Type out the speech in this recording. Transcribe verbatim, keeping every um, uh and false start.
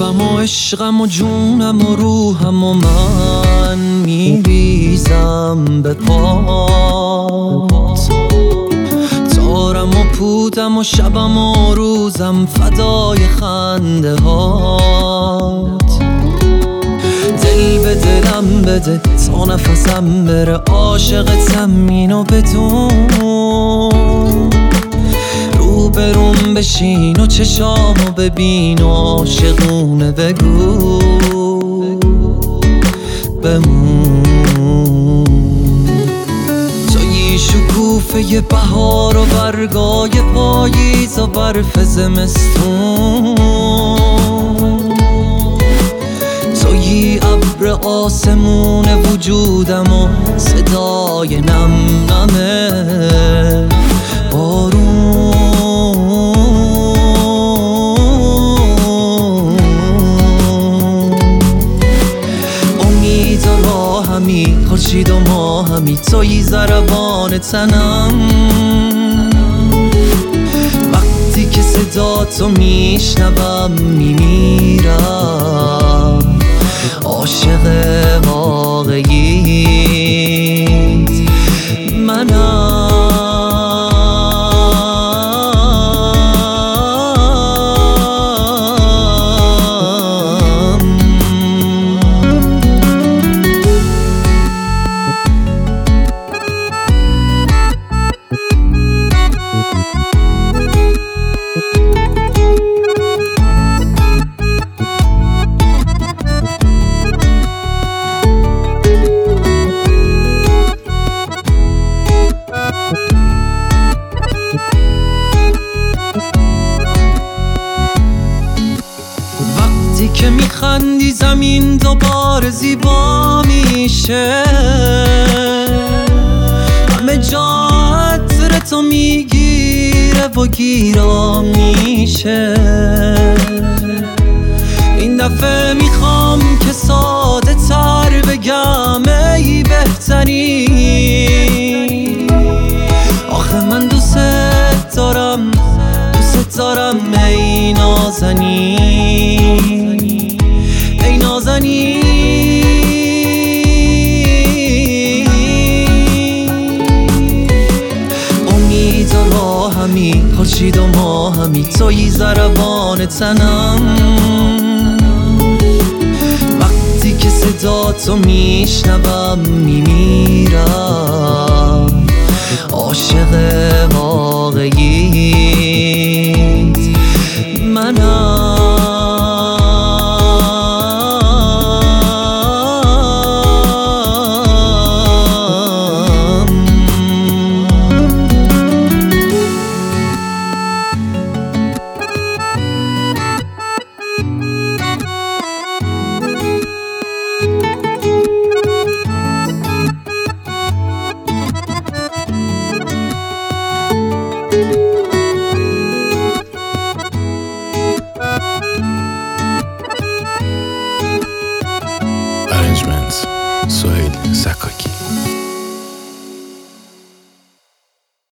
عشقم و عشقم و جونم و روحم و من میریزم به پات، تارم و پودم و شبم و روزم فدای خنده هات. دل به دلم بده تا نفسم بره، عاشقتم اینو بدون. رو بروم بشین و چشامو ببین و عاشقونه بگو بمون. تویی شکوفه بهار و برگای پاییز و برف زمستون، تویی ابر آسمون وجودم و صدای نم نمه بارون. امید و راهمی، خورشید و ماهمی، تویی ضربان تنم. وقتی که صدا تو میشنوم میمیرم، عاشق واقعیت منم. وقتی که میخندی زمین دوباره زیبا میشه، همه جا عطر تو میگیره و گیرا میشه. این دفعه میخوام که ساده تر بگم ای بهتری، آخه من دوست دارم دوست دارم ای نازنین ای نازنین. امید و راهمی، خورشید و ماهمی، تویی ضربان تنم. وقتی که صدا تو میشنوم میمیرم، عاشق واقعی